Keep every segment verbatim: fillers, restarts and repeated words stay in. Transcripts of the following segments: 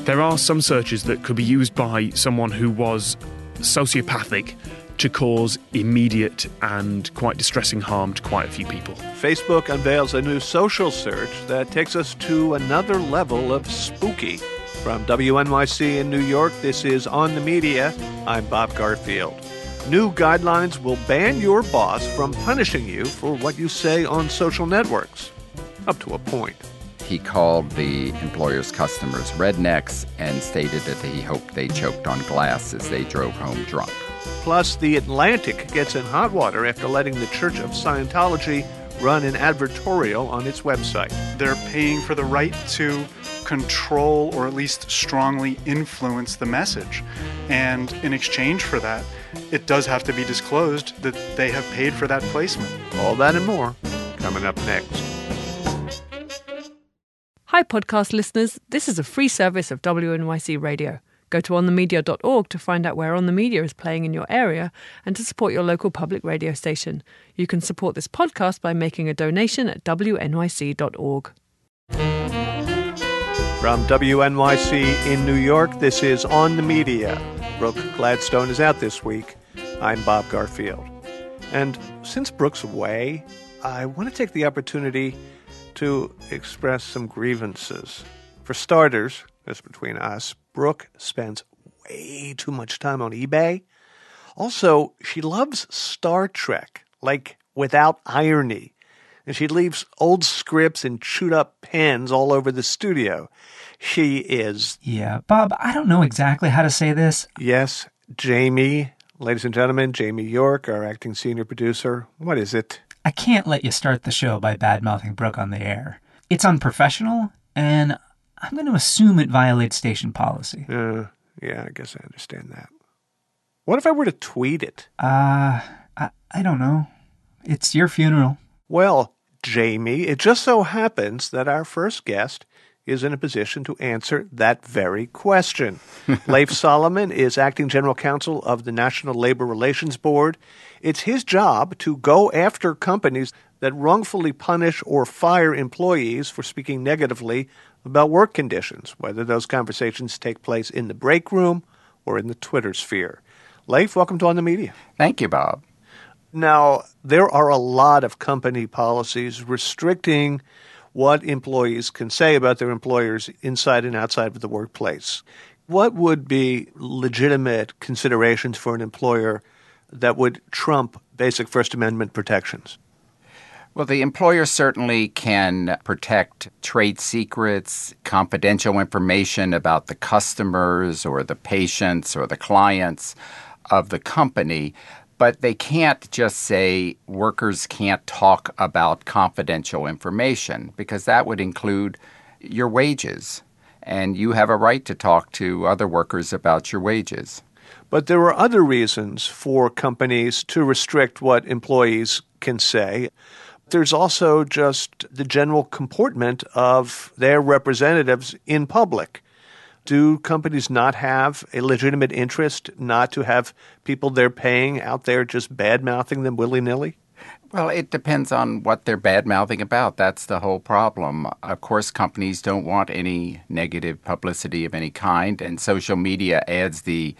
There are some searches that could be used by someone who was sociopathic to cause immediate and quite distressing harm to quite a few people. Facebook unveils a new social search that takes us to another level of spooky. From W N Y C in New York, this is On the Media. I'm Bob Garfield. New guidelines will ban your boss from punishing you for what you say on social networks. Up to a point. He called the employer's customers rednecks and stated that he hoped they choked on glass as they drove home drunk. Plus, The Atlantic gets in hot water after letting the Church of Scientology run an advertorial on its website. They're paying for the right to control or at least strongly influence the message. And in exchange for that, it does have to be disclosed that they have paid for that placement. All that and more coming up next. Hi podcast listeners, this is a free service of W N Y C Radio. Go to on the media dot org to find out where On the Media is playing in your area and to support your local public radio station. You can support this podcast by making a donation at W N Y C dot org. From W N Y C in New York, this is On the Media. Brooke Gladstone is out this week. I'm Bob Garfield. And since Brooke's away, I want to take the opportunity to express some grievances. For starters, just between us, Brooke spends way too much time on eBay. Also, she loves Star Trek, like without irony. And she leaves old scripts and chewed up pens all over the studio. She is... Yeah, Bob, I don't know exactly how to say this. Yes, Jamie. Ladies and gentlemen, Jamie York, our acting senior producer. What is it? I can't let you start the show by bad-mouthing Brooke on the air. It's unprofessional, and I'm going to assume it violates station policy. Uh, yeah, I guess I understand that. What if I were to tweet it? Uh, I, I don't know. It's your funeral. Well, Jamie, it just so happens that our first guest is in a position to answer that very question. Leif Solomon is acting general counsel of the National Labor Relations Board. It's his job to go after companies that wrongfully punish or fire employees for speaking negatively about work conditions, whether those conversations take place in the break room or in the Twitter sphere. Leif, welcome to On the Media. Thank you, Bob. Now, there are a lot of company policies restricting what employees can say about their employers inside and outside of the workplace. What would be legitimate considerations for an employer that would trump basic First Amendment protections? Well, the employer certainly can protect trade secrets, confidential information about the customers or the patients or the clients of the company. But they can't just say workers can't talk about confidential information, because that would include your wages. And you have a right to talk to other workers about your wages. But there are other reasons for companies to restrict what employees can say. There's also just the general comportment of their representatives in public. Do companies not have a legitimate interest not to have people they're paying out there just bad-mouthing them willy-nilly? Well, it depends on what they're bad-mouthing about. That's the whole problem. Of course, companies don't want any negative publicity of any kind, and social media adds the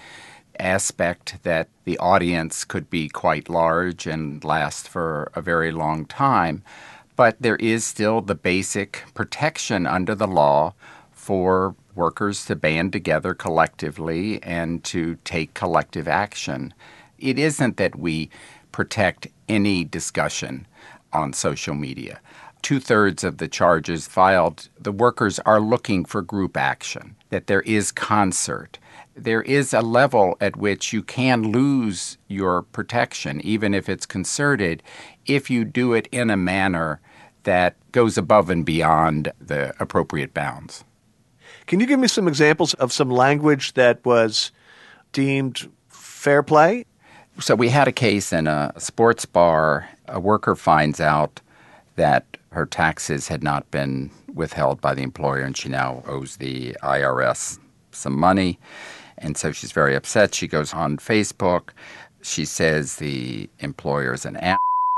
aspect that the audience could be quite large and last for a very long time. But there is still the basic protection under the law for workers to band together collectively and to take collective action. It isn't that we protect any discussion on social media. Two-thirds of the charges filed, the workers are looking for group action, that there is concert. There is a level at which you can lose your protection, even if it's concerted, if you do it in a manner that goes above and beyond the appropriate bounds. Can you give me some examples of some language that was deemed fair play? So we had a case in a sports bar. A worker finds out that her taxes had not been withheld by the employer, and she now owes the I R S some money. And so she's very upset. She goes on Facebook. She says the employer is an ass.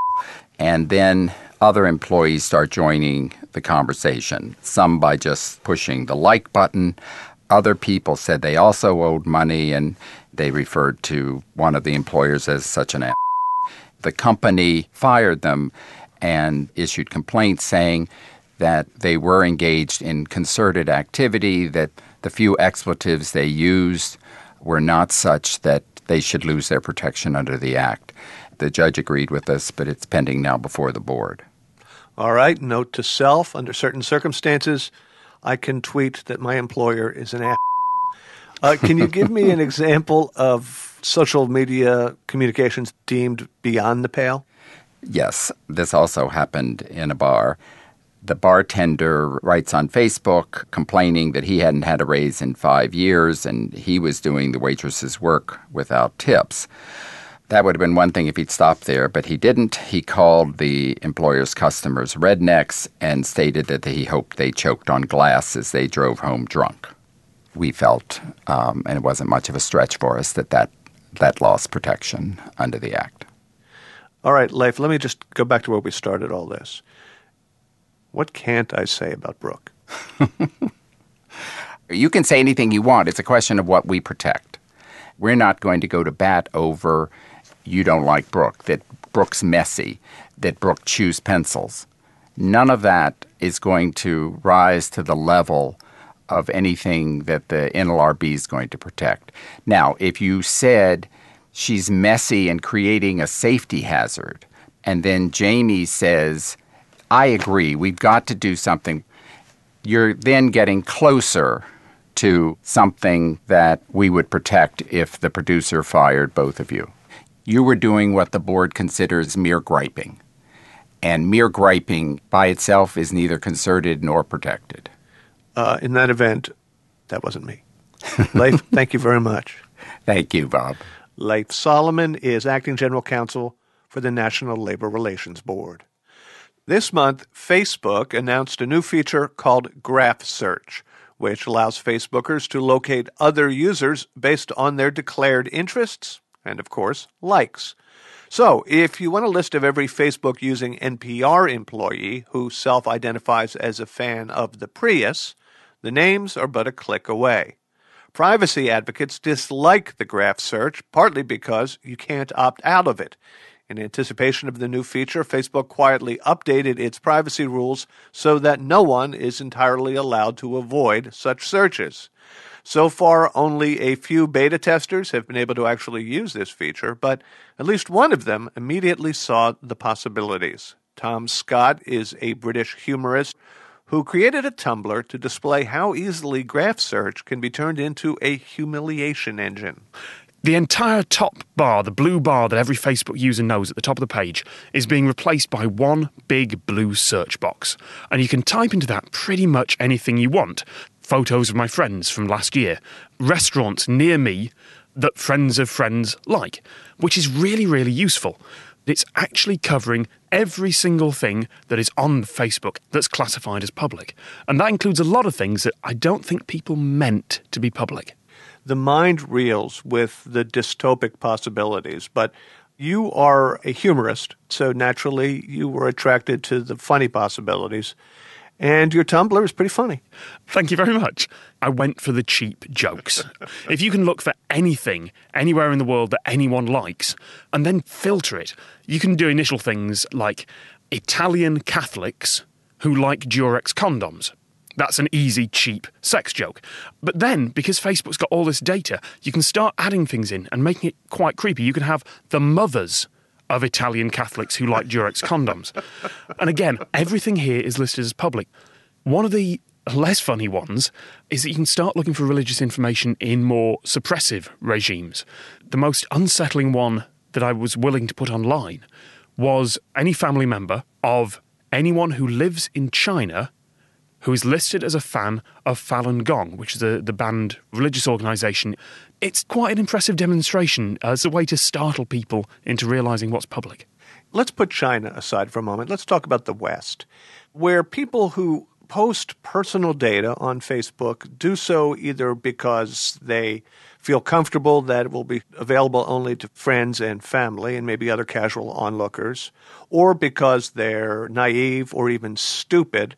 And then other employees start joining the conversation, some by just pushing the like button, other people said they also owed money, and they referred to one of the employers as such an ass. The company fired them and issued complaints saying that they were engaged in concerted activity, that the few expletives they used were not such that they should lose their protection under the Act. The judge agreed with us, but it's pending now before the board. All right, note to self, under certain circumstances, I can tweet that my employer is an ass. Uh, can you give me an example of social media communications deemed beyond the pale? Yes, this also happened in a bar. The bartender writes on Facebook complaining that he hadn't had a raise in five years and he was doing the waitress's work without tips. That would have been one thing if he'd stopped there, but he didn't. He called the employer's customers rednecks and stated that he hoped they choked on glass as they drove home drunk. We felt, um, and it wasn't much of a stretch for us, that that, that lost protection under the Act. All right, Leif, let me just go back to where we started all this. What can't I say about Brooke? You can say anything you want. It's a question of what we protect. We're not going to go to bat over you don't like Brooke, that Brooke's messy, that Brooke chews pencils. None of that is going to rise to the level of anything that the N L R B is going to protect. Now, if you said she's messy and creating a safety hazard, and then Jamie says, I agree, we've got to do something, you're then getting closer to something that we would protect if the producer fired both of you. You were doing what the board considers mere griping. And mere griping by itself is neither concerted nor protected. Uh, in that event, that wasn't me. Leif, thank you very much. Thank you, Bob. Leif Solomon is Acting General Counsel for the National Labor Relations Board. This month, Facebook announced a new feature called Graph Search, which allows Facebookers to locate other users based on their declared interests and, of course, likes. So, if you want a list of every Facebook-using N P R employee who self-identifies as a fan of the Prius, the names are but a click away. Privacy advocates dislike the Graph Search, partly because you can't opt out of it. In anticipation of the new feature, Facebook quietly updated its privacy rules so that no one is entirely allowed to avoid such searches. So far, only a few beta testers have been able to actually use this feature, but at least one of them immediately saw the possibilities. Tom Scott is a British humorist who created a Tumblr to display how easily Graph Search can be turned into a humiliation engine. The entire top bar, the blue bar that every Facebook user knows at the top of the page, is being replaced by one big blue search box. And you can type into that pretty much anything you want. Photos of my friends from last year, restaurants near me that friends of friends like, which is really, really useful. It's actually covering every single thing that is on Facebook that's classified as public. And that includes a lot of things that I don't think people meant to be public. The mind reels with the dystopic possibilities, but you are a humorist, so naturally you were attracted to the funny possibilities. And your Tumblr is pretty funny. Thank you very much. I went for the cheap jokes. If you can look for anything, anywhere in the world that anyone likes, and then filter it, you can do initial things like Italian Catholics who like Durex condoms. That's an easy, cheap sex joke. But then, because Facebook's got all this data, you can start adding things in and making it quite creepy. You can have the mothers of Italian Catholics who like Durex condoms. And again, everything here is listed as public. One of the less funny ones is that you can start looking for religious information in more suppressive regimes. The most unsettling one that I was willing to put online was any family member of anyone who lives in China who is listed as a fan of Falun Gong, which is the, the banned religious organisation. It's quite an impressive demonstration as a way to startle people into realising what's public. Let's put China aside for a moment. Let's talk about the West, where people who post personal data on Facebook do so either because they feel comfortable that it will be available only to friends and family and maybe other casual onlookers, or because they're naive or even stupid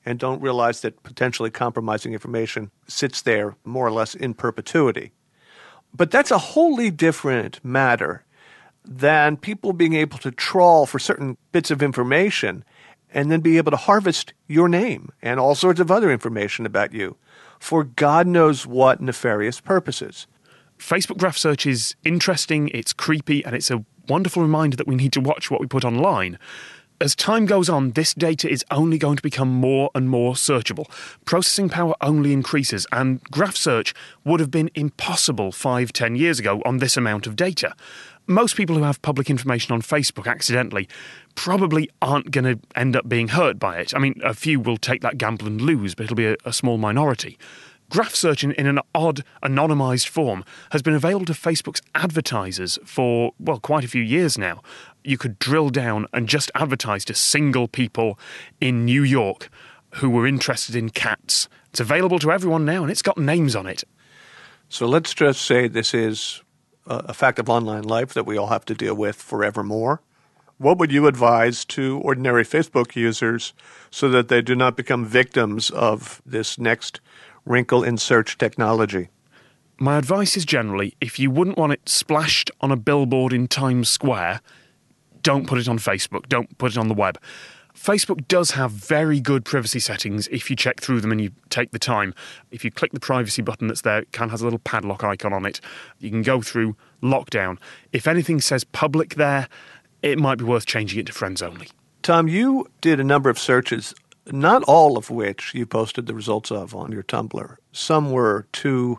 and don't realize that potentially compromising information sits there more or less in perpetuity. But that's a wholly different matter than people being able to trawl for certain bits of information and then be able to harvest your name and all sorts of other information about you for God knows what nefarious purposes. Facebook graph search is interesting, it's creepy, and it's a wonderful reminder that we need to watch what we put online. As time goes on, this data is only going to become more and more searchable. Processing power only increases, and graph search would have been impossible five, ten years ago on this amount of data. Most people who have public information on Facebook accidentally probably aren't going to end up being hurt by it. I mean, a few will take that gamble and lose, but it'll be a, a small minority. Graph search in, in an odd, anonymised form has been available to Facebook's advertisers for, well, quite a few years now. You could drill down and just advertise to single people in New York who were interested in cats. It's available to everyone now, and it's got names on it. So let's just say this is a fact of online life that we all have to deal with forevermore. What would you advise to ordinary Facebook users so that they do not become victims of this next wrinkle in search technology? My advice is generally, if you wouldn't want it splashed on a billboard in Times Square, don't put it on Facebook, don't put it on the web. Facebook does have very good privacy settings if you check through them and you take the time. If you click the privacy button that's there, it kind of has a little padlock icon on it. You can go through lockdown. If anything says public there, it might be worth changing it to friends only. Tom, you did a number of searches, not all of which you posted the results of on your Tumblr. Some were too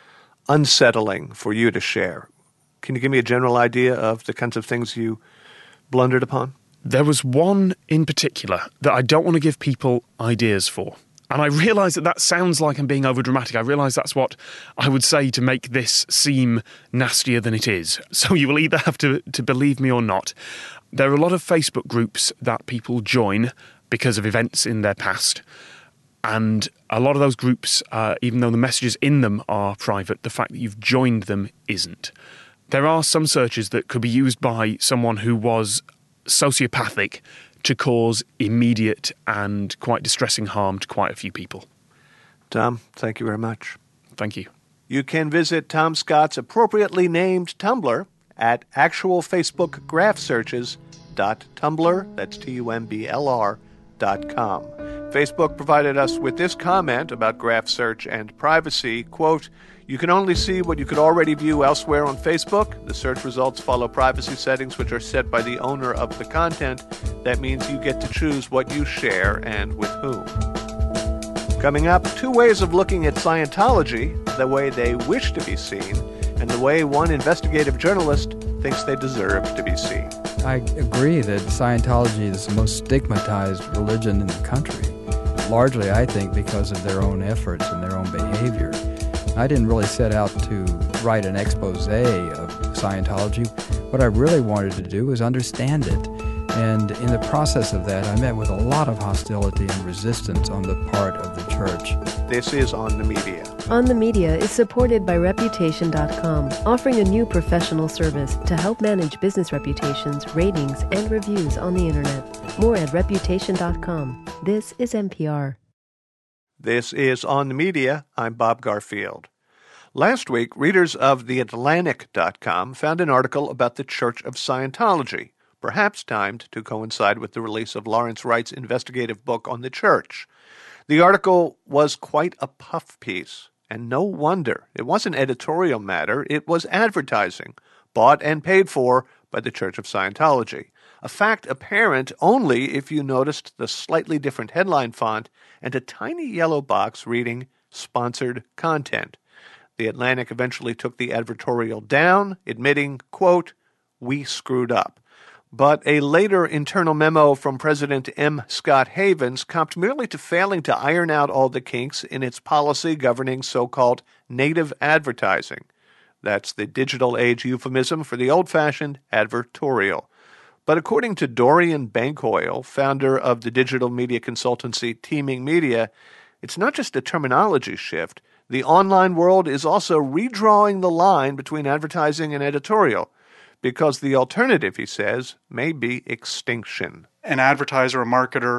unsettling for you to share. Can you give me a general idea of the kinds of things you blundered upon? There was one in particular that I don't want to give people ideas for. And I realise that that sounds like I'm being overdramatic. I realise that's what I would say to make this seem nastier than it is. So you will either have to, to believe me or not. There are a lot of Facebook groups that people join because of events in their past. And a lot of those groups, uh, even though the messages in them are private, the fact that you've joined them isn't. There are some searches that could be used by someone who was sociopathic to cause immediate and quite distressing harm to quite a few people. Tom, thank you very much. Thank you. You can visit Tom Scott's appropriately named Tumblr at actual Facebook graph searches dot tumblr, that's T U M B L R, dot com. Facebook provided us with this comment about graph search and privacy, quote, "You can only see what you could already view elsewhere on Facebook. The search results follow privacy settings which are set by the owner of the content. That means you get to choose what you share and with whom." Coming up, two ways of looking at Scientology, the way they wish to be seen, and the way one investigative journalist thinks they deserve to be seen. I agree that Scientology is the most stigmatized religion in the country, largely, I think, because of their own efforts and their own behavior. I didn't really set out to write an expose of Scientology. What I really wanted to do was understand it. And in the process of that, I met with a lot of hostility and resistance on the part of the church. This is On the Media. On the Media is supported by Reputation dot com, offering a new professional service to help manage business reputations, ratings, and reviews on the Internet. More at Reputation dot com. This is N P R. This is On the Media. I'm Bob Garfield. Last week, readers of the Atlantic dot com found an article about the Church of Scientology, perhaps timed to coincide with the release of Lawrence Wright's investigative book on the church. The article was quite a puff piece, and no wonder. It wasn't editorial matter, it was advertising, bought and paid for by the Church of Scientology. A fact apparent only if you noticed the slightly different headline font and a tiny yellow box reading Sponsored Content. The Atlantic eventually took the advertorial down, admitting, quote, "We screwed up." But a later internal memo from President M. Scott Havens comped merely to failing to iron out all the kinks in its policy governing so-called native advertising. That's the digital age euphemism for the old-fashioned advertorial. But according to Dorian Bankoil, founder of the digital media consultancy Teaming Media, it's not just a terminology shift. The online world is also redrawing the line between advertising and editorial, because the alternative, he says, may be extinction. An advertiser, a marketer,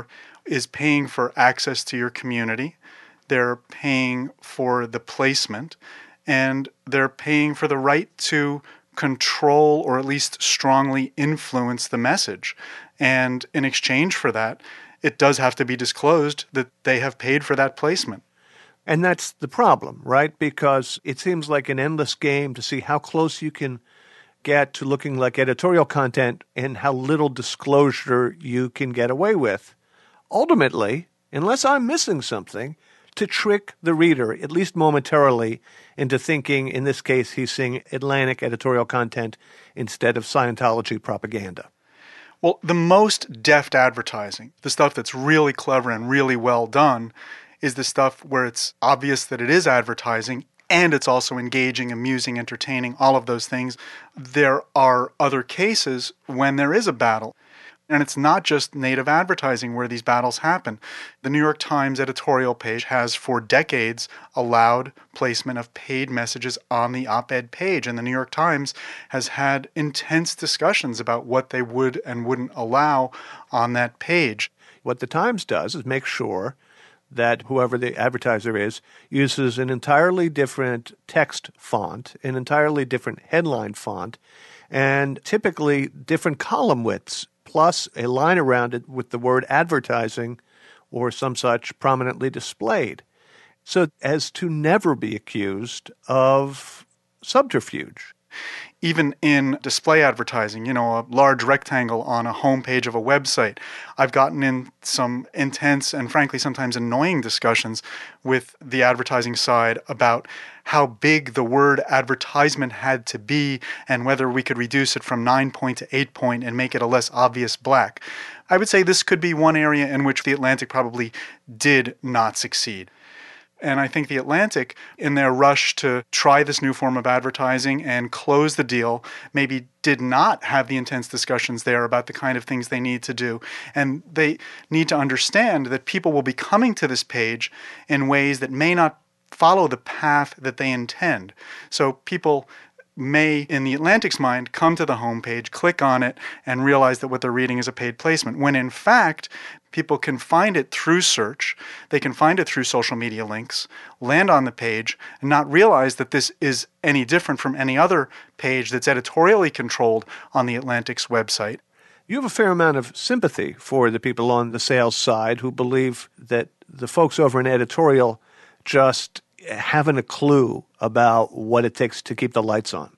is paying for access to your community, they're paying for the placement, and they're paying for the right to control or at least strongly influence the message. And in exchange for that, it does have to be disclosed that they have paid for that placement. And that's the problem, right? Because it seems like an endless game to see how close you can get to looking like editorial content and how little disclosure you can get away with. Ultimately, unless I'm missing something, to trick the reader, at least momentarily, into thinking, in this case, he's seeing Atlantic editorial content instead of Scientology propaganda. Well, the most deft advertising, the stuff that's really clever and really well done, is the stuff where it's obvious that it is advertising and it's also engaging, amusing, entertaining, all of those things. There are other cases when there is a battle. And it's not just native advertising where these battles happen. The New York Times editorial page has for decades allowed placement of paid messages on the op-ed page. And the New York Times has had intense discussions about what they would and wouldn't allow on that page. What the Times does is make sure that whoever the advertiser is uses an entirely different text font, an entirely different headline font, and typically different column widths, plus a line around it with the word advertising or some such prominently displayed, so as to never be accused of subterfuge. Even in display advertising, you know, a large rectangle on a homepage of a website, I've gotten in some intense and frankly sometimes annoying discussions with the advertising side about how big the word advertisement had to be and whether we could reduce it from nine point to eight point and make it a less obvious black. I would say this could be one area in which the Atlantic probably did not succeed. And I think the Atlantic, in their rush to try this new form of advertising and close the deal, maybe did not have the intense discussions there about the kind of things they need to do. And they need to understand that people will be coming to this page in ways that may not follow the path that they intend. So people may, in the Atlantic's mind, come to the homepage, click on it, and realize that what they're reading is a paid placement, when in fact, people can find it through search, they can find it through social media links, land on the page, and not realize that this is any different from any other page that's editorially controlled on the Atlantic's website. You have a fair amount of sympathy for the people on the sales side who believe that the folks over in editorial just haven't a clue about what it takes to keep the lights on.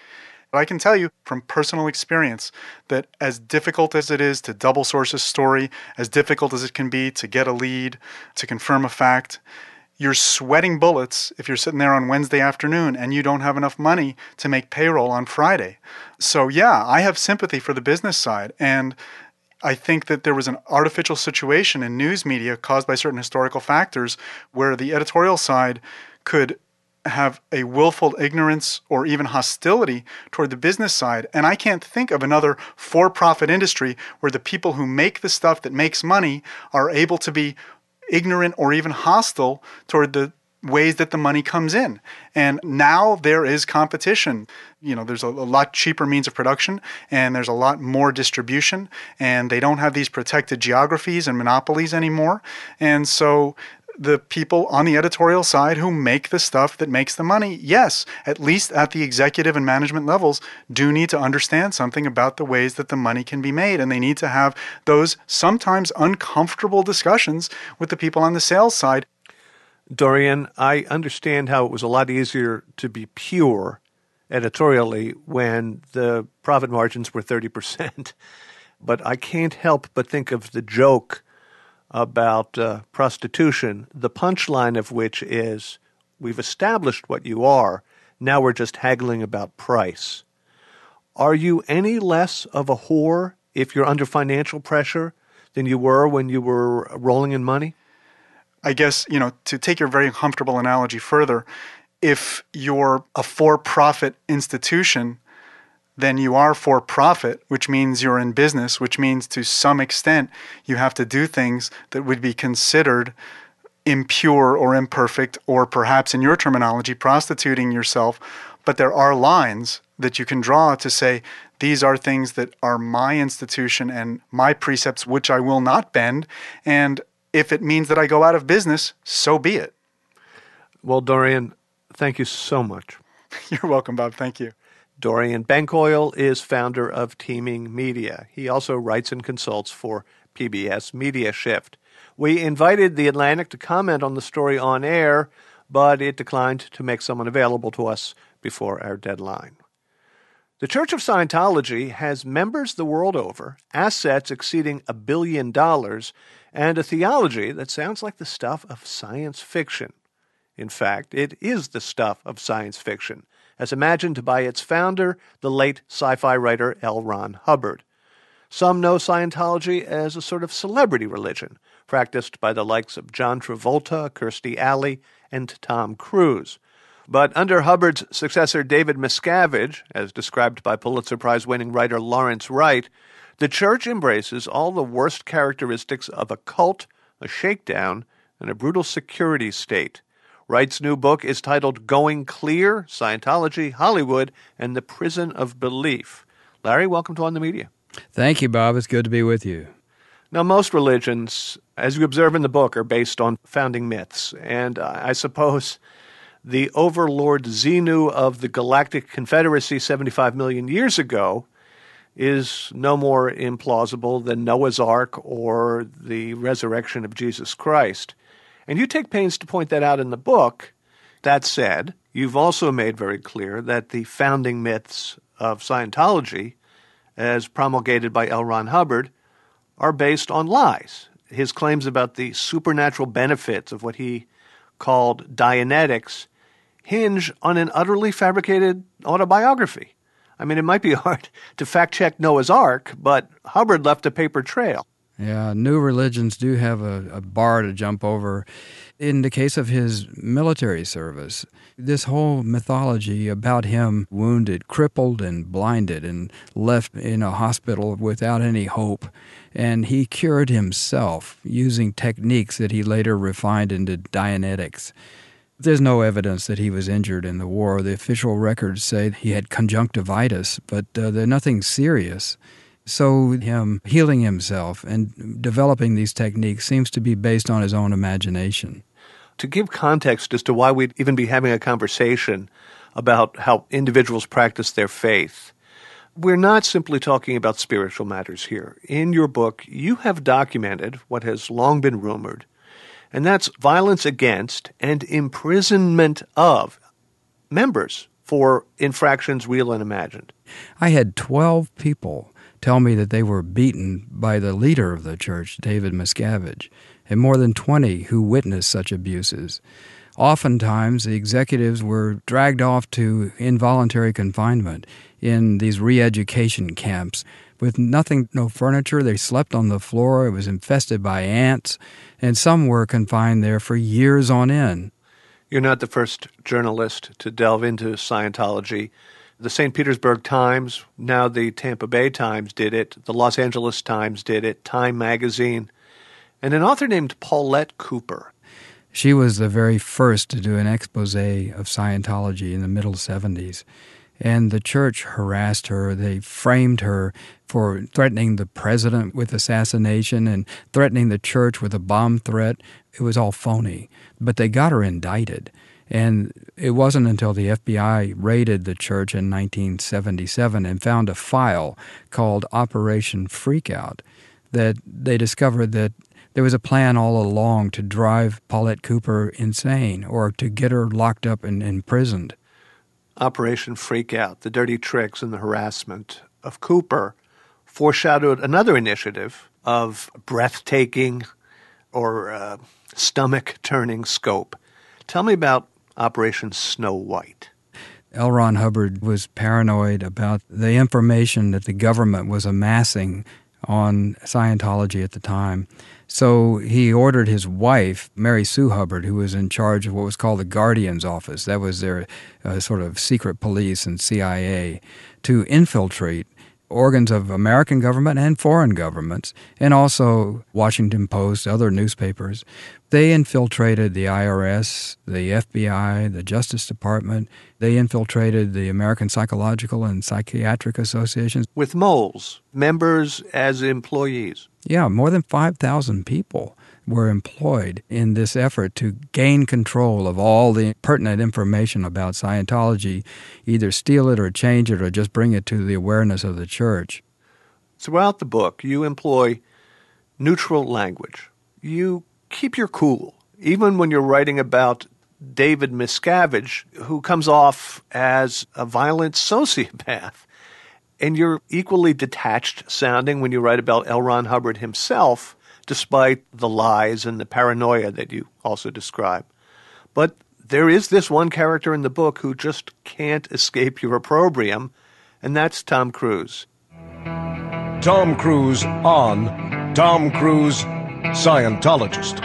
I can tell you from personal experience that as difficult as it is to double source a story, as difficult as it can be to get a lead, to confirm a fact, you're sweating bullets if you're sitting there on Wednesday afternoon and you don't have enough money to make payroll on Friday. So yeah, I have sympathy for the business side, and I think that there was an artificial situation in news media caused by certain historical factors where the editorial side could have a willful ignorance or even hostility toward the business side. And I can't think of another for-profit industry where the people who make the stuff that makes money are able to be ignorant or even hostile toward the ways that the money comes in. And now there is competition. You know, there's a, a lot cheaper means of production and there's a lot more distribution, and they don't have these protected geographies and monopolies anymore. And so the people on the editorial side who make the stuff that makes the money, yes, at least at the executive and management levels, do need to understand something about the ways that the money can be made. And they need to have those sometimes uncomfortable discussions with the people on the sales side. Dorian, I understand how it was a lot easier to be pure editorially when the profit margins were thirty percent. But I can't help but think of the joke about uh, prostitution, the punchline of which is, we've established what you are, now we're just haggling about price. Are you any less of a whore if you're under financial pressure than you were when you were rolling in money? I guess, you know, to take your very comfortable analogy further, if you're a for-profit institution, then you are for-profit, which means you're in business, which means to some extent you have to do things that would be considered impure or imperfect, or perhaps in your terminology, prostituting yourself But there are lines that you can draw to say, these are things that are my institution and my precepts, which I will not bend. And if it means that I go out of business, so be it. Well, Dorian, thank you so much. You're welcome, Bob. Thank you. Dorian Bencoil is founder of Teaming Media. He also writes and consults for P B S Media Shift. We invited The Atlantic to comment on the story on air, but it declined to make someone available to us before our deadline. The Church of Scientology has members the world over, assets exceeding a billion dollars, and a theology that sounds like the stuff of science fiction. In fact, it is the stuff of science fiction, as imagined by its founder, the late sci-fi writer L. Ron Hubbard. Some know Scientology as a sort of celebrity religion, practiced by the likes of John Travolta, Kirstie Alley, and Tom Cruise. But under Hubbard's successor David Miscavige, as described by Pulitzer Prize-winning writer Lawrence Wright, the church embraces all the worst characteristics of a cult, a shakedown, and a brutal security state. Wright's new book is titled Going Clear, Scientology, Hollywood, and the Prison of Belief. Larry, welcome to On the Media. Thank you, Bob. It's good to be with you. Now, most religions, as you observe in the book, are based on founding myths. And I suppose the overlord Xenu of the Galactic Confederacy seventy-five million years ago is no more implausible than Noah's Ark or the resurrection of Jesus Christ. And you take pains to point that out in the book. That said, you've also made very clear that the founding myths of Scientology, as promulgated by L. Ron Hubbard, are based on lies. His claims about the supernatural benefits of what he called Dianetics hinge on an utterly fabricated autobiography. I mean, it might be hard to fact-check Noah's Ark, but Hubbard left a paper trail. Yeah, new religions do have a, a bar to jump over. In the case of his military service, this whole mythology about him wounded, crippled, and blinded, and left in a hospital without any hope, and he cured himself using techniques that he later refined into Dianetics. There's no evidence that he was injured in the war. The official records say he had conjunctivitis, but uh, they're nothing serious. So him healing himself and developing these techniques seems to be based on his own imagination. To give context as to why we'd even be having a conversation about how individuals practice their faith, we're not simply talking about spiritual matters here. In your book, you have documented what has long been rumored, and that's violence against and imprisonment of members for infractions real and imagined. I had twelve people tell me that they were beaten by the leader of the church, David Miscavige, and more than twenty who witnessed such abuses. Oftentimes, the executives were dragged off to involuntary confinement in these re-education camps. With nothing, no furniture, they slept on the floor. It was infested by ants, and some were confined there for years on end. You're not the first journalist to delve into Scientology. The Saint Petersburg Times, now the Tampa Bay Times did it. The Los Angeles Times did it. Time Magazine. And an author named Paulette Cooper. She was the very first to do an expose of Scientology in the middle seventies. And the church harassed her. They framed her for threatening the president with assassination and threatening the church with a bomb threat. It was all phony. But they got her indicted. And it wasn't until the F B I raided the church in nineteen seventy-seven and found a file called Operation Freakout that they discovered that there was a plan all along to drive Paulette Cooper insane or to get her locked up and imprisoned. Operation Freakout, the dirty tricks and the harassment of Cooper, foreshadowed another initiative of breathtaking or uh, stomach-turning scope. Tell me about Operation Snow White. L. Ron Hubbard was paranoid about the information that the government was amassing on Scientology at the time. So he ordered his wife, Mary Sue Hubbard, who was in charge of what was called the Guardian's Office, that was their uh, sort of secret police and C I A, to infiltrate organs of American government and foreign governments, and also Washington Post, other newspapers. They infiltrated the I R S, the F B I, the Justice Department. They infiltrated the American Psychological and Psychiatric Associations. With moles, members as employees. Yeah, more than five thousand people were employed in this effort to gain control of all the pertinent information about Scientology, either steal it or change it or just bring it to the awareness of the church. Throughout the book, you employ neutral language. You keep your cool, even when you're writing about David Miscavige, who comes off as a violent sociopath. And you're equally detached sounding when you write about L. Ron Hubbard himself, despite the lies and the paranoia that you also describe. But there is this one character in the book who just can't escape your opprobrium, and that's Tom Cruise. Tom Cruise on Tom Cruise Scientologist.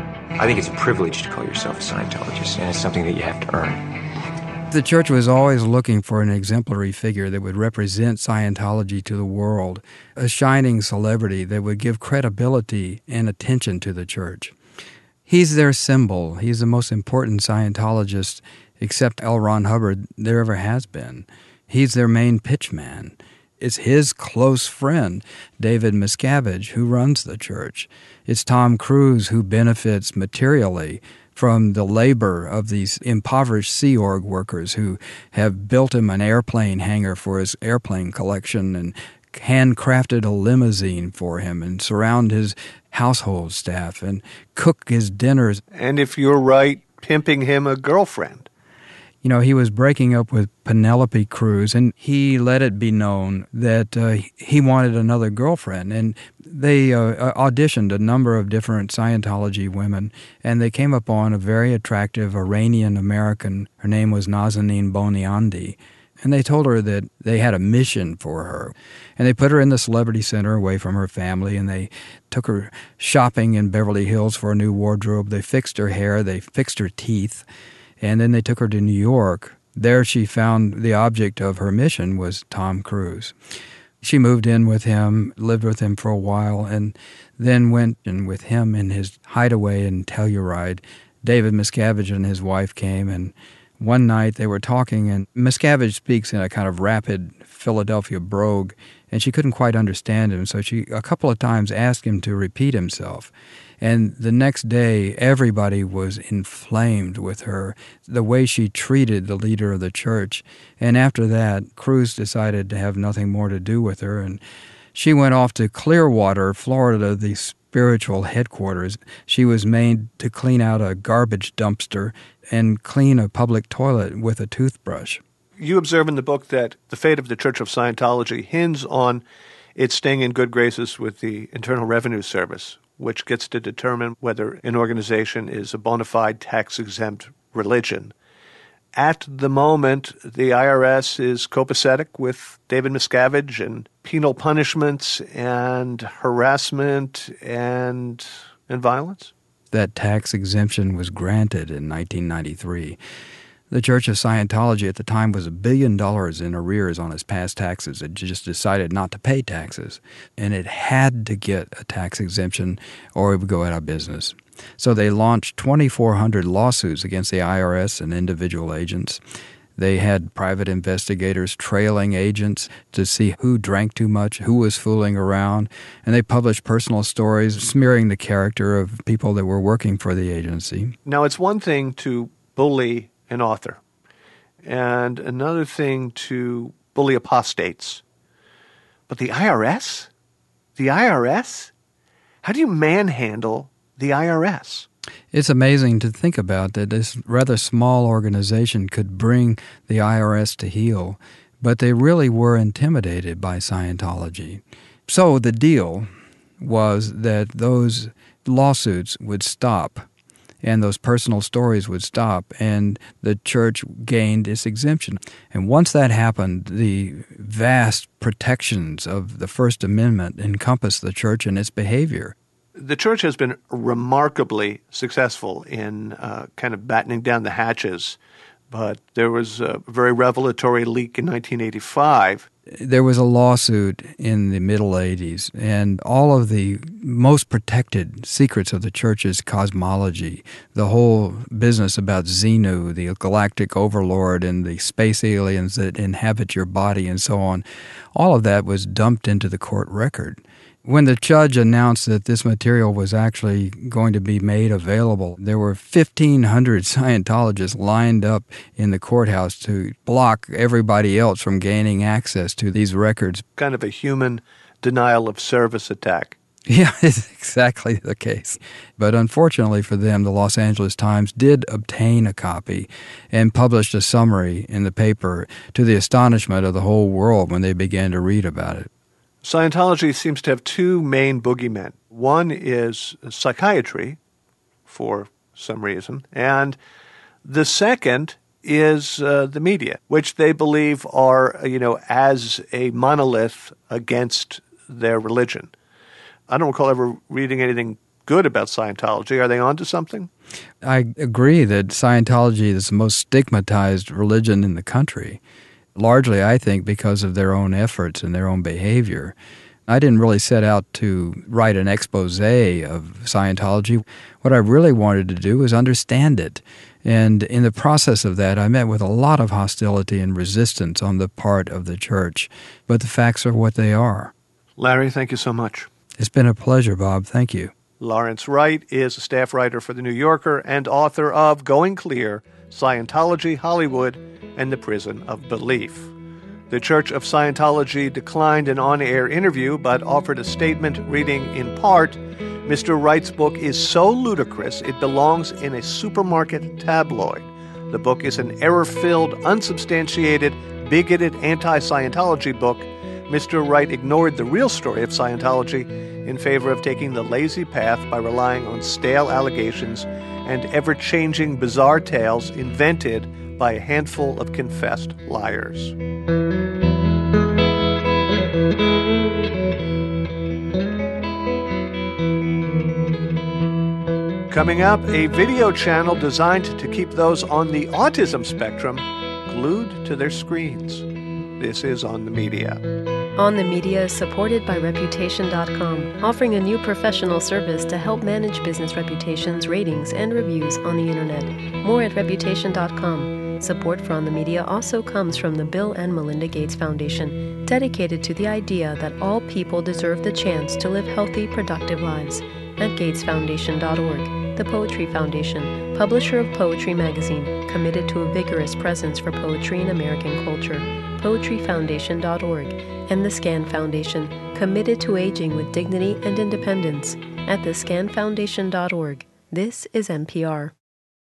I think it's a privilege to call yourself a Scientologist, and it's something that you have to earn. The church was always looking for an exemplary figure that would represent Scientology to the world, a shining celebrity that would give credibility and attention to the church. He's their symbol. He's the most important Scientologist, except L. Ron Hubbard, there ever has been. He's their main pitchman. It's his close friend, David Miscavige, who runs the church. It's Tom Cruise who benefits materially from the labor of these impoverished Sea Org workers who have built him an airplane hangar for his airplane collection and handcrafted a limousine for him and surround his household staff and cook his dinners. And if you're right, pimping him a girlfriend. You know, he was breaking up with Penelope Cruz, and he let it be known that uh, he wanted another girlfriend. And they uh, auditioned a number of different Scientology women, and they came upon a very attractive Iranian-American. Her name was Nazanin Boniandi. And they told her that they had a mission for her. And they put her in the Celebrity Center away from her family, and they took her shopping in Beverly Hills for a new wardrobe. They fixed her hair. They fixed her teeth. And then they took her to New York. There she found the object of her mission was Tom Cruise. She moved in with him, lived with him for a while, and then went in with him in his hideaway in Telluride. David Miscavige and his wife came, and one night they were talking, and Miscavige speaks in a kind of rapid Philadelphia brogue, and she couldn't quite understand him, so she a couple of times asked him to repeat himself. And the next day, everybody was inflamed with her, the way she treated the leader of the church. And after that, Cruise decided to have nothing more to do with her, and she went off to Clearwater, Florida, the spiritual headquarters. She was made to clean out a garbage dumpster and clean a public toilet with a toothbrush. You observe in the book that the fate of the Church of Scientology hinges on its staying in good graces with the Internal Revenue Service, which gets to determine whether an organization is a bona fide tax-exempt religion. At the moment, the I R S is copacetic with David Miscavige and penal punishments and harassment and and violence? That tax exemption was granted in nineteen ninety-three. The Church of Scientology at the time was a billion dollars in arrears on its past taxes. It just decided not to pay taxes, and it had to get a tax exemption or it would go out of business. So they launched twenty-four hundred lawsuits against the I R S and individual agents. They had private investigators trailing agents to see who drank too much, who was fooling around, and they published personal stories smearing the character of people that were working for the agency. Now, it's one thing to bully an author, and another thing to bully apostates. But the I R S? The I R S? How do you manhandle the I R S? It's amazing to think about that this rather small organization could bring the I R S to heel, but they really were intimidated by Scientology. So the deal was that those lawsuits would stop and those personal stories would stop, and the church gained its exemption. And once that happened, the vast protections of the First Amendment encompassed the church and its behavior. The church has been remarkably successful in uh, kind of battening down the hatches, but there was a very revelatory leak in nineteen eighty-five There was a lawsuit in the middle eighties, and all of the most protected secrets of the church's cosmology, the whole business about Xenu, the galactic overlord, and the space aliens that inhabit your body and so on, all of that was dumped into the court record. When the judge announced that this material was actually going to be made available, there were fifteen hundred Scientologists lined up in the courthouse to block everybody else from gaining access to these records. Kind of a human denial of service attack. Yeah, it's exactly the case. But unfortunately for them, the Los Angeles Times did obtain a copy and published a summary in the paper, to the astonishment of the whole world when they began to read about it. Scientology seems to have two main boogeymen. One is psychiatry, for some reason, and the second is uh, the media, which they believe are, you know, as a monolith against their religion. I don't recall ever reading anything good about Scientology. Are they onto something? I agree that Scientology is the most stigmatized religion in the country. Largely, I think, because of their own efforts and their own behavior. I didn't really set out to write an expose of Scientology. What I really wanted to do was understand it. And in the process of that, I met with a lot of hostility and resistance on the part of the church. But the facts are what they are. Larry, thank you so much. It's been a pleasure, Bob. Thank you. Lawrence Wright is a staff writer for The New Yorker and author of Going Clear, Scientology, Hollywood, and the Prison of Belief. The Church of Scientology declined an on-air interview, but offered a statement reading, in part, Mister Wright's book is so ludicrous it belongs in a supermarket tabloid. The book is an error-filled, unsubstantiated, bigoted anti-Scientology book. Mister Wright ignored the real story of Scientology in favor of taking the lazy path by relying on stale allegations and ever-changing bizarre tales invented by a handful of confessed liars. Coming up, a video channel designed to keep those on the autism spectrum glued to their screens. This is On the Media. On the Media is supported by Reputation dot com, offering a new professional service to help manage business reputations, ratings, and reviews on the Internet. More at Reputation dot com. Support for On the Media also comes from the Bill and Melinda Gates Foundation, dedicated to the idea that all people deserve the chance to live healthy, productive lives. At Gates Foundation dot org, the Poetry Foundation, publisher of Poetry Magazine, committed to a vigorous presence for poetry in American culture. Poetry Foundation dot org, and the Scan Foundation, committed to aging with dignity and independence. At the Scan Foundation dot org. This is N P R.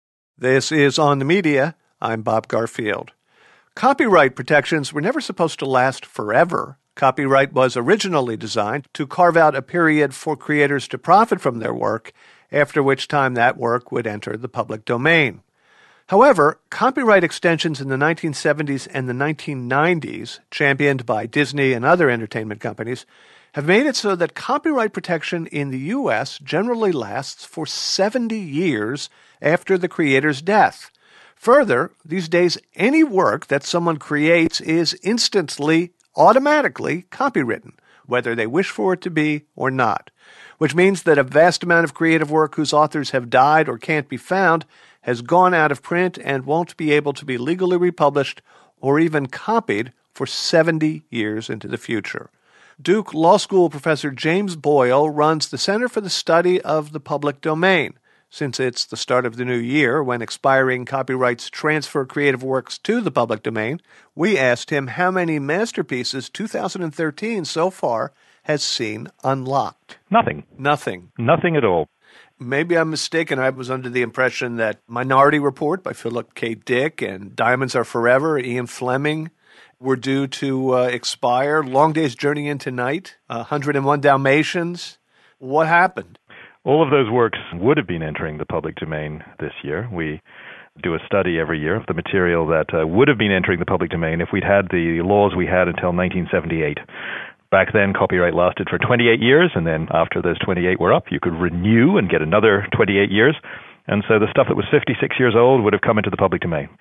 This is On the Media. I'm Bob Garfield. Copyright protections were never supposed to last forever. Copyright was originally designed to carve out a period for creators to profit from their work, after which time that work would enter the public domain. However, copyright extensions in the nineteen seventies and the nineteen nineties, championed by Disney and other entertainment companies, have made it so that copyright protection in the U S generally lasts for seventy years after the creator's death. Further, these days, any work that someone creates is instantly, automatically copywritten, whether they wish for it to be or not, which means that a vast amount of creative work whose authors have died or can't be found has gone out of print and won't be able to be legally republished or even copied for seventy years into the future. Duke Law School professor James Boyle runs the Center for the Study of the Public Domain. Since it's the start of the new year, when expiring copyrights transfer creative works to the public domain, we asked him how many masterpieces two thousand thirteen so far has seen unlocked. Nothing. Nothing. Nothing at all. Maybe I'm mistaken. I was under the impression that Minority Report by Philip K. Dick and Diamonds Are Forever, Ian Fleming, were due to uh, expire. Long Day's Journey into Night, uh, one hundred and one Dalmatians. What happened? All of those works would have been entering the public domain this year. We do a study every year of the material that uh, would have been entering the public domain if we'd had the laws we had until nineteen seventy-eight. Back then, copyright lasted for twenty-eight years, and then after those twenty-eight were up, you could renew and get another twenty-eight years. And so the stuff that was fifty-six years old would have come into the public domain.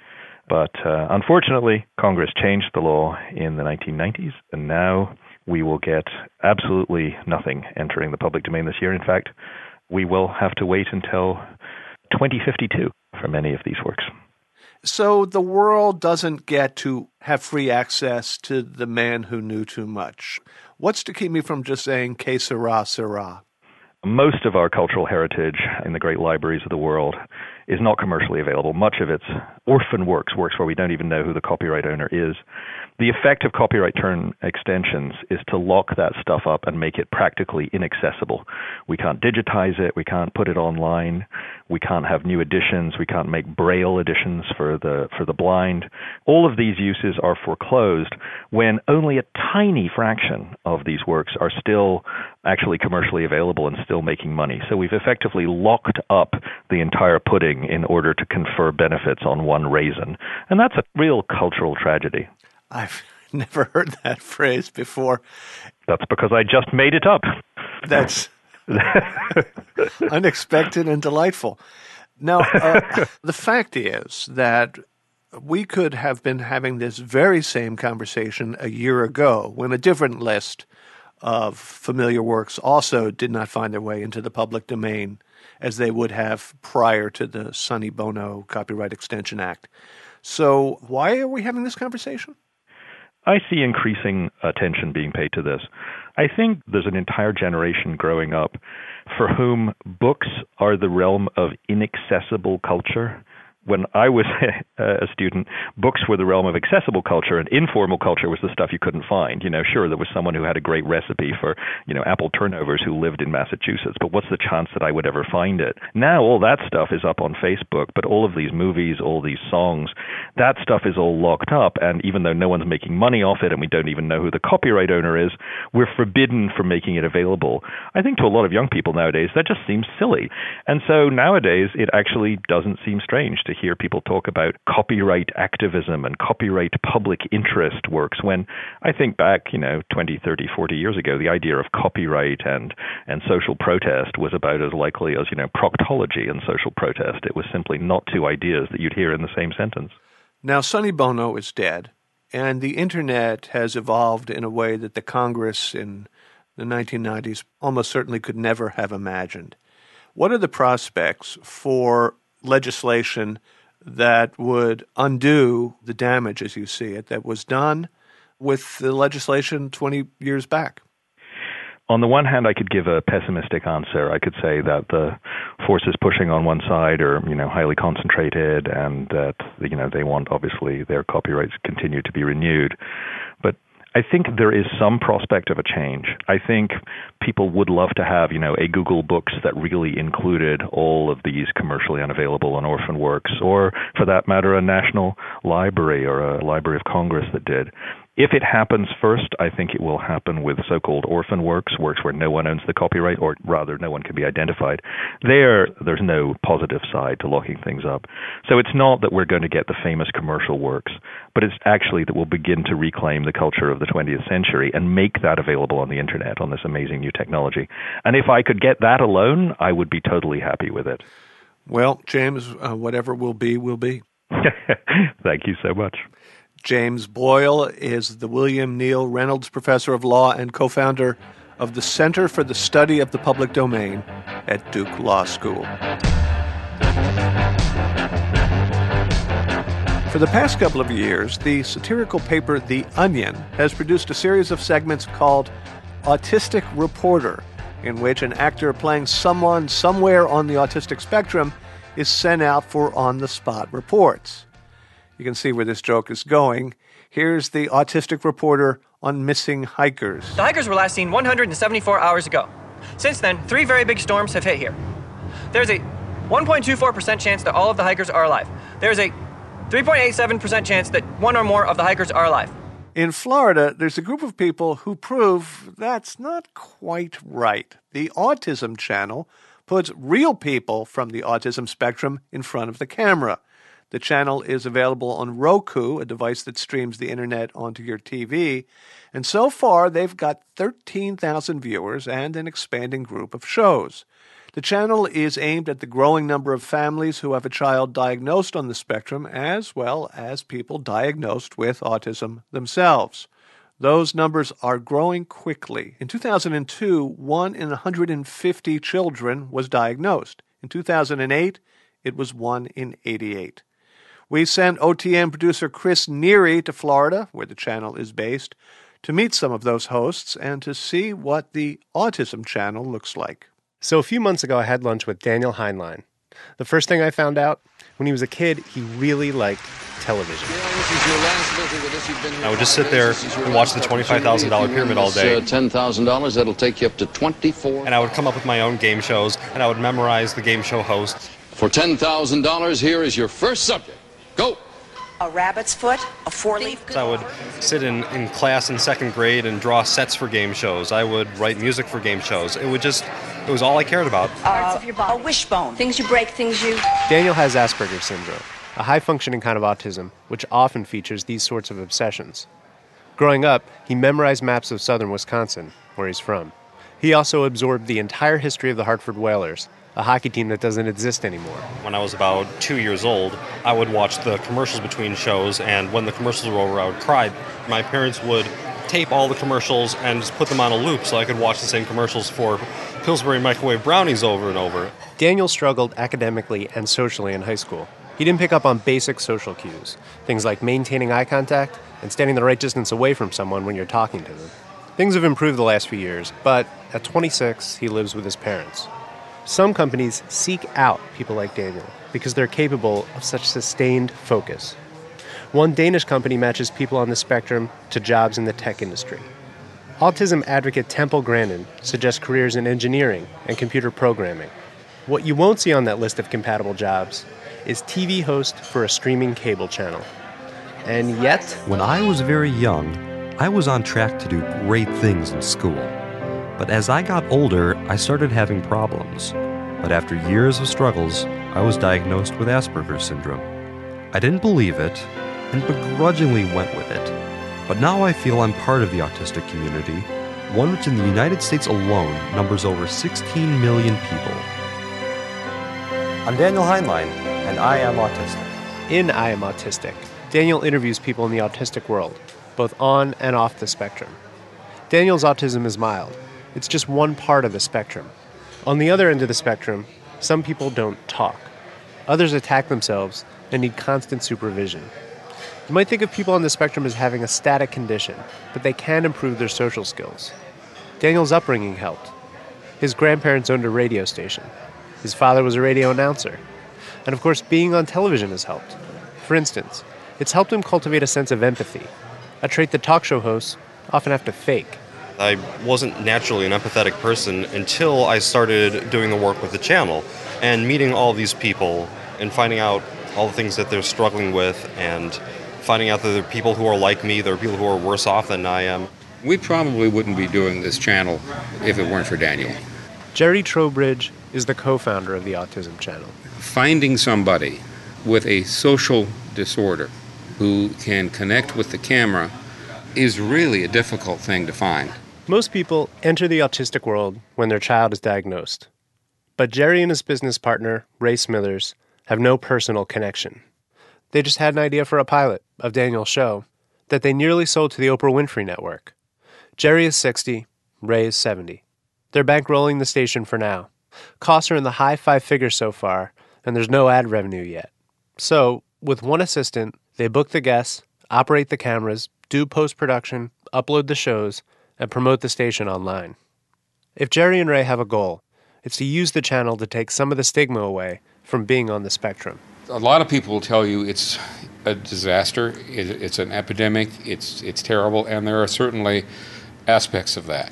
But uh, unfortunately, Congress changed the law in the nineteen nineties, and now we will get absolutely nothing entering the public domain this year. In fact, we will have to wait until twenty fifty-two for many of these works. So the world doesn't get to have free access to the man who knew too much. What's to keep me from just saying, que sera, sera? Most of our cultural heritage in the great libraries of the world is not commercially available. Much of it's orphan works, works where we don't even know who the copyright owner is. The effect of copyright term extensions is to lock that stuff up and make it practically inaccessible. We can't digitize it. We can't put it online. We can't have new editions. We can't make Braille editions for the for the blind. All of these uses are foreclosed when only a tiny fraction of these works are still actually commercially available and still making money. So we've effectively locked up the entire pudding in order to confer benefits on one raisin. And that's a real cultural tragedy. I've never heard that phrase before. That's because I just made it up. That's unexpected and delightful. Now, uh, the fact is that we could have been having this very same conversation a year ago when a different list of familiar works also did not find their way into the public domain as they would have prior to the Sonny Bono Copyright Extension Act. So why are we having this conversation? I see increasing attention being paid to this. I think there's an entire generation growing up for whom books are the realm of inaccessible culture. When I was a student, books were the realm of accessible culture, and informal culture was the stuff you couldn't find. You know, sure, there was someone who had a great recipe for, you know, apple turnovers who lived in Massachusetts, but what's the chance that I would ever find it? Now all that stuff is up on Facebook, but all of these movies, all these songs, that stuff is all locked up, and even though no one's making money off it and we don't even know who the copyright owner is, we're forbidden from making it available. I think to a lot of young people nowadays, that just seems silly. And so nowadays, it actually doesn't seem strange to hear people talk about copyright activism and copyright public interest works when I think back, you know, twenty, thirty, forty years ago, the idea of copyright and, and social protest was about as likely as, you know, proctology and social protest. It was simply not two ideas that you'd hear in the same sentence. Now, Sonny Bono is dead, and the Internet has evolved in a way that the Congress in the nineteen nineties almost certainly could never have imagined. What are the prospects for legislation that would undo the damage, as you see it, that was done with the legislation twenty years back? On the one hand, I could give a pessimistic answer. I could say that the forces pushing on one side are, you know, highly concentrated and that, you know, they want, obviously, their copyrights continue to be renewed. But I think there is some prospect of a change. I think people would love to have, you know, a Google Books that really included all of these commercially unavailable and orphan works, or for that matter, a national library or a Library of Congress that did. If it happens first, I think it will happen with so-called orphan works, works where no one owns the copyright, or rather no one can be identified. There, there's no positive side to locking things up. So it's not that we're going to get the famous commercial works, but it's actually that we'll begin to reclaim the culture of the twentieth century and make that available on the internet, on this amazing new technology. And if I could get that alone, I would be totally happy with it. Well, James, uh, whatever will be, will be. Thank you so much. James Boyle is the William Neal Reynolds Professor of Law and co-founder of the Center for the Study of the Public Domain at Duke Law School. For the past couple of years, the satirical paper The Onion has produced a series of segments called Autistic Reporter, in which an actor playing someone somewhere on the autistic spectrum is sent out for on-the-spot reports. You can see where this joke is going. Here's the autistic reporter on missing hikers. The hikers were last seen one hundred seventy-four hours ago. Since then, three very big storms have hit here. There's a one point two four percent chance that all of the hikers are alive. There's a three point eight seven percent chance that one or more of the hikers are alive. In Florida, there's a group of people who prove that's not quite right. The Autism Channel puts real people from the autism spectrum in front of the camera. The channel is available on Roku, a device that streams the internet onto your T V. And so far, they've got thirteen thousand viewers and an expanding group of shows. The channel is aimed at the growing number of families who have a child diagnosed on the spectrum, as well as people diagnosed with autism themselves. Those numbers are growing quickly. In two thousand two, one in one hundred fifty children was diagnosed. In two thousand eight, it was one in eighty-eight. We sent O T M producer Chris Neary to Florida, where the channel is based, to meet some of those hosts and to see what the Autism Channel looks like. So a few months ago, I had lunch with Daniel Heinlein. The first thing I found out, when he was a kid, he really liked television. I would just sit there and watch the twenty-five thousand dollars pyramid all day. Uh, ten thousand dollars, that'll take you up to twenty-four. And I would come up with my own game shows, and I would memorize the game show hosts. For ten thousand dollars, here is your first subject. Go! A rabbit's foot, a four-leaf. I would sit in, in class in second grade and draw sets for game shows. I would write music for game shows. It would just, it was all I cared about. Parts of your body. A wishbone. Things you break, things you... Daniel has Asperger's syndrome, a high-functioning kind of autism, which often features these sorts of obsessions. Growing up, he memorized maps of southern Wisconsin, where he's from. He also absorbed the entire history of the Hartford Whalers, a hockey team that doesn't exist anymore. When I was about two years old, I would watch the commercials between shows, and when the commercials were over, I would cry. My parents would tape all the commercials and just put them on a loop so I could watch the same commercials for Pillsbury microwave brownies over and over. Daniel struggled academically and socially in high school. He didn't pick up on basic social cues, things like maintaining eye contact and standing the right distance away from someone when you're talking to them. Things have improved the last few years, but at twenty-six, he lives with his parents. Some companies seek out people like Daniel because they're capable of such sustained focus. One Danish company matches people on the spectrum to jobs in the tech industry. Autism advocate Temple Grandin suggests careers in engineering and computer programming. What you won't see on that list of compatible jobs is T V host for a streaming cable channel. And yet... When I was very young, I was on track to do great things in school. But as I got older, I started having problems. But after years of struggles, I was diagnosed with Asperger's syndrome. I didn't believe it, and begrudgingly went with it. But now I feel I'm part of the autistic community, one which in the United States alone numbers over sixteen million people. I'm Daniel Heinlein, and I am autistic. In I Am Autistic, Daniel interviews people in the autistic world, both on and off the spectrum. Daniel's autism is mild. It's just one part of the spectrum. On the other end of the spectrum, some people don't talk. Others attack themselves and need constant supervision. You might think of people on the spectrum as having a static condition, but they can improve their social skills. Daniel's upbringing helped. His grandparents owned a radio station. His father was a radio announcer. And of course, being on television has helped. For instance, it's helped him cultivate a sense of empathy, a trait that talk show hosts often have to fake. I wasn't naturally an empathetic person until I started doing the work with the channel and meeting all these people and finding out all the things that they're struggling with and finding out that there are people who are like me, there are people who are worse off than I am. We probably wouldn't be doing this channel if it weren't for Daniel. Jerry Trowbridge is the co-founder of the Autism Channel. Finding somebody with a social disorder who can connect with the camera is really a difficult thing to find. Most people enter the autistic world when their child is diagnosed. But Jerry and his business partner, Ray Smithers, have no personal connection. They just had an idea for a pilot of Daniel's show that they nearly sold to the Oprah Winfrey Network. Jerry is sixty, Ray is seventy. They're bankrolling the station for now. Costs are in the high five figures so far, and there's no ad revenue yet. So, with one assistant, they book the guests, operate the cameras, do post-production, upload the shows, and promote the station online. If Jerry and Ray have a goal, it's to use the channel to take some of the stigma away from being on the spectrum. A lot of people will tell you it's a disaster, it's an epidemic, it's it's terrible, and there are certainly aspects of that.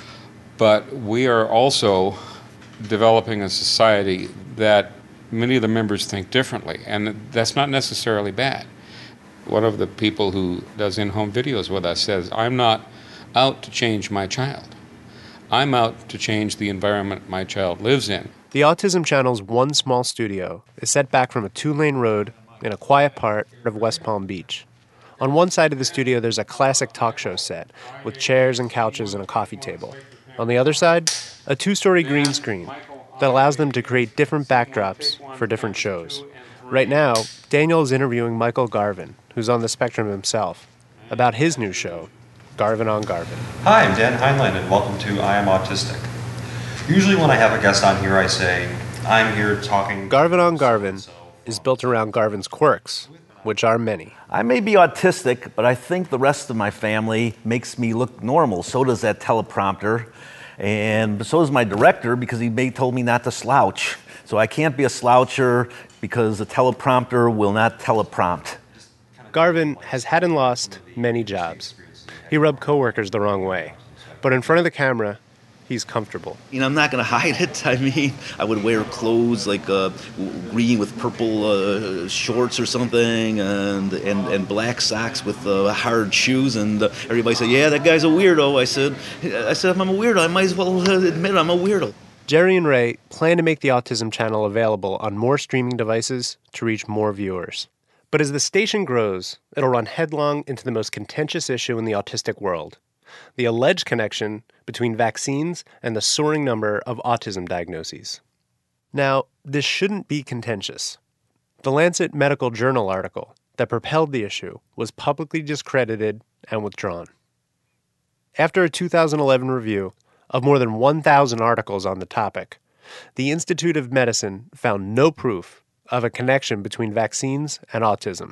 But we are also developing a society that many of the members think differently, and that's not necessarily bad. One of the people who does in-home videos with us says, I'm not out to change my child. I'm out to change the environment my child lives in. The Autism Channel's one small studio is set back from a two-lane road in a quiet part of West Palm Beach. On one side of the studio, there's a classic talk show set with chairs and couches and a coffee table. On the other side, a two-story green screen. that allows them to create different backdrops for different shows. Right now, Daniel is interviewing Michael Garvin, who's on the spectrum himself, about his new show, Garvin on Garvin. Hi, I'm Dan Heinlein, and welcome to I Am Autistic. Usually when I have a guest on here, I say, I'm here talking... Garvin on Garvin is built around Garvin's quirks, which are many. I may be autistic, but I think the rest of my family makes me look normal. So does that teleprompter. And so does my director, because he may told me not to slouch. So I can't be a sloucher because the teleprompter will not teleprompt. Garvin has had and lost many jobs. He rubbed coworkers the wrong way. But in front of the camera, he's comfortable. You know, I'm not going to hide it. I mean, I would wear clothes like uh, green with purple uh, shorts or something, and and, and black socks with uh, hard shoes. And uh, everybody said, "Yeah, that guy's a weirdo." I said, "I said if I'm a weirdo, I might as well admit I'm a weirdo." Jerry and Ray plan to make the Autism Channel available on more streaming devices to reach more viewers. But as the station grows, it'll run headlong into the most contentious issue in the autistic world: the alleged connection between vaccines and the soaring number of autism diagnoses. Now, this shouldn't be contentious. The Lancet Medical Journal article that propelled the issue was publicly discredited and withdrawn. After a two thousand eleven review of more than one thousand articles on the topic, the Institute of Medicine found no proof of a connection between vaccines and autism.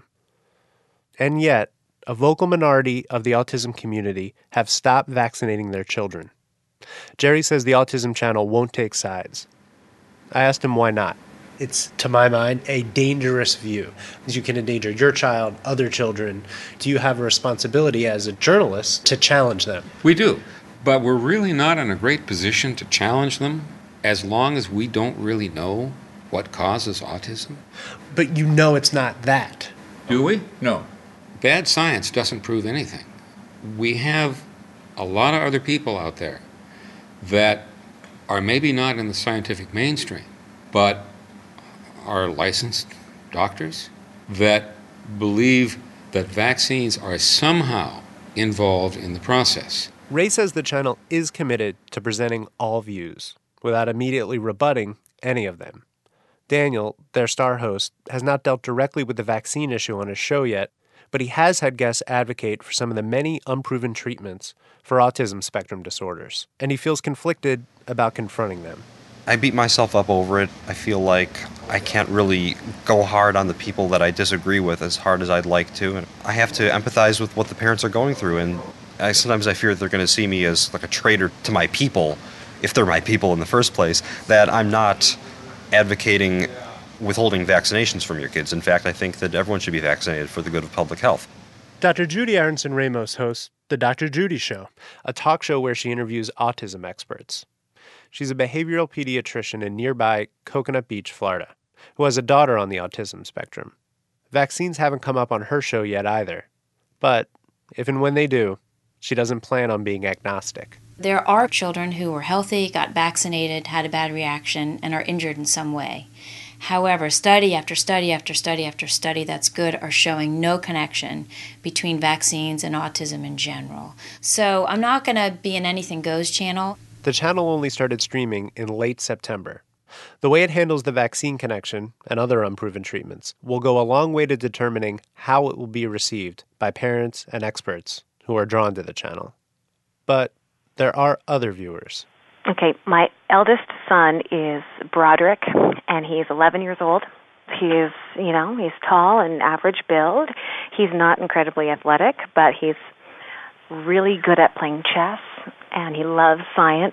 And yet, a vocal minority of the autism community have stopped vaccinating their children. Jerry says the Autism Channel won't take sides. I asked him why not. It's, to my mind, a dangerous view. You can endanger your child, other children. Do you have a responsibility as a journalist to challenge them? We do, but we're really not in a great position to challenge them as long as we don't really know what causes autism. But you know it's not that. Do we? No. Bad science doesn't prove anything. We have a lot of other people out there that are maybe not in the scientific mainstream, but are licensed doctors that believe that vaccines are somehow involved in the process. Ray says the channel is committed to presenting all views without immediately rebutting any of them. Daniel, their star host, has not dealt directly with the vaccine issue on his show yet, but he has had guests advocate for some of the many unproven treatments for autism spectrum disorders, and he feels conflicted about confronting them. I beat myself up over it. I feel like I can't really go hard on the people that I disagree with as hard as I'd like to. And I have to empathize with what the parents are going through, and I, sometimes I fear they're going to see me as like a traitor to my people, if they're my people in the first place, that I'm not advocating withholding vaccinations from your kids. In fact, I think that everyone should be vaccinated for the good of public health. Doctor Judy Aronson Ramos hosts The Doctor Judy Show, a talk show where she interviews autism experts. She's a behavioral pediatrician in nearby Coconut Beach, Florida, who has a daughter on the autism spectrum. Vaccines haven't come up on her show yet either, but if and when they do, she doesn't plan on being agnostic. There are children who were healthy, got vaccinated, had a bad reaction, and are injured in some way. However, study after study after study after study that's good are showing no connection between vaccines and autism in general. So I'm not going to be an Anything Goes channel. The channel only started streaming in late September. The way it handles the vaccine connection and other unproven treatments will go a long way to determining how it will be received by parents and experts who are drawn to the channel. But there are other viewers. Okay, my eldest son is Broderick, and he's eleven years old. He is, you know, he's tall and average build. He's not incredibly athletic, but he's really good at playing chess, and he loves science.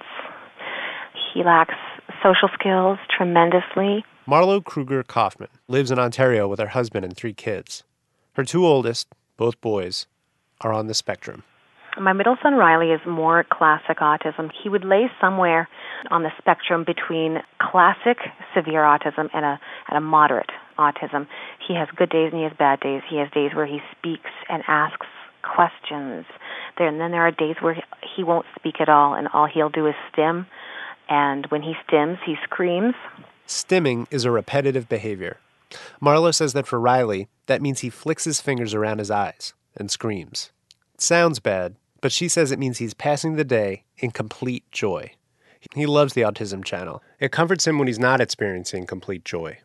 He lacks social skills tremendously. Marlo Kruger Kaufman lives in Ontario with her husband and three kids. Her two oldest, both boys, are on the spectrum. My middle son, Riley, is more classic autism. He would lay somewhere on the spectrum between classic severe autism and a, and a moderate autism. He has good days and he has bad days. He has days where he speaks and asks questions. There, and then there are days where he, he won't speak at all, and all he'll do is stim. And when he stims, he screams. Stimming is a repetitive behavior. Marlo says that for Riley, that means he flicks his fingers around his eyes and screams. It sounds bad, but she says it means he's passing the day in complete joy. He loves the Autism Channel. It comforts him when he's not experiencing complete joy.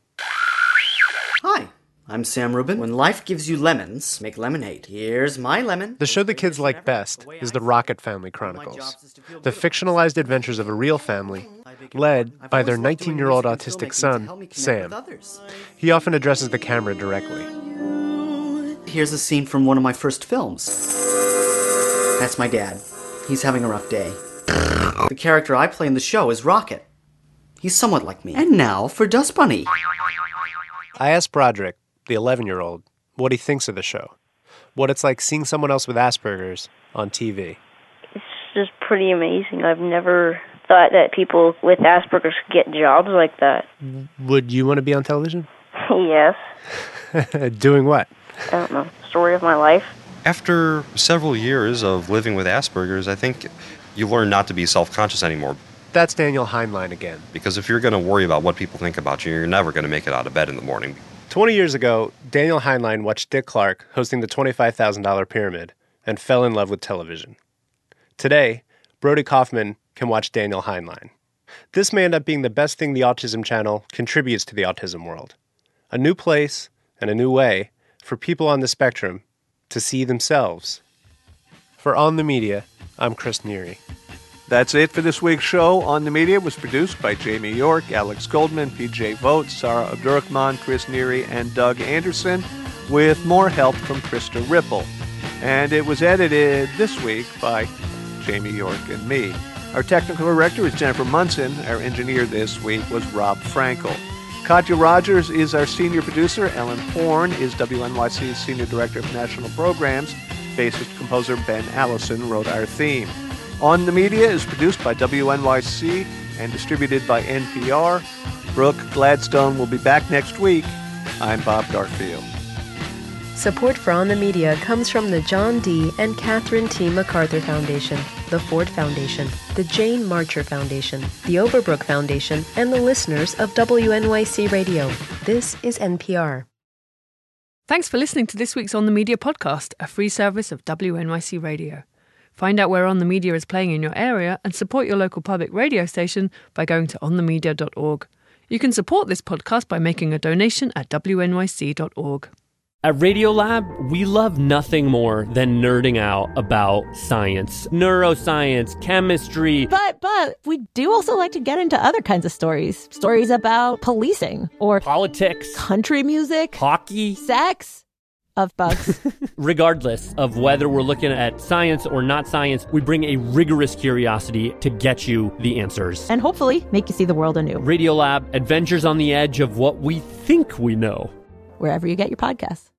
Hi, I'm Sam Rubin. When life gives you lemons, make lemonade. Here's my lemon. The show the kids like best is the Rocket Family Chronicles, the fictionalized adventures of a real family led by their nineteen-year-old autistic son, Sam. He often addresses the camera directly. Here's a scene from one of my first films. That's my dad. He's having a rough day. The character I play in the show is Rocket. He's somewhat like me. And now for Dust Bunny. I asked Broderick, the eleven-year-old, what he thinks of the show, what it's like seeing someone else with Asperger's on T V. It's just pretty amazing. I've never thought that people with Asperger's could get jobs like that. Would you want to be on television? Yes. Doing what? I don't know. Story of my life. After several years of living with Asperger's, I think you learn not to be self-conscious anymore. That's Daniel Heinlein again. Because if you're going to worry about what people think about you, you're never going to make it out of bed in the morning. Twenty years ago, Daniel Heinlein watched Dick Clark hosting the twenty-five thousand dollars Pyramid and fell in love with television. Today, Brody Kaufman can watch Daniel Heinlein. This may end up being the best thing the Autism Channel contributes to the autism world. A new place and a new way for people on the spectrum to see themselves. For On the Media, I'm Chris Neary. That's it for this week's show. On the Media was produced by Jamie York, Alex Goldman, P J Vogt, Sarah Abdurrahman, Chris Neary, and Doug Anderson, with more help from Krista Ripple. And it was edited this week by Jamie York and me. Our technical director is Jennifer Munson. Our engineer this week was Rob Frankel. Katya Rogers is our senior producer. Ellen Horn is W N Y C's senior director of national programs. Bassist composer Ben Allison wrote our theme. On the Media is produced by W N Y C and distributed by N P R. Brooke Gladstone will be back next week. I'm Bob Garfield. Support for On the Media comes from the John D. and Catherine T. MacArthur Foundation, the Ford Foundation, the Jane Marcher Foundation, the Overbrook Foundation, and the listeners of W N Y C Radio. This is N P R. Thanks for listening to this week's On the Media podcast, a free service of W N Y C Radio. Find out where On the Media is playing in your area and support your local public radio station by going to on the media dot org. You can support this podcast by making a donation at w n y c dot org. At Radiolab, we love nothing more than nerding out about science, neuroscience, chemistry. But, but, we do also like to get into other kinds of stories. Stories about policing or politics, country music, hockey, sex, of bugs. Regardless of whether we're looking at science or not science, we bring a rigorous curiosity to get you the answers. And hopefully make you see the world anew. Radiolab, adventures on the edge of what we think we know. Wherever you get your podcasts.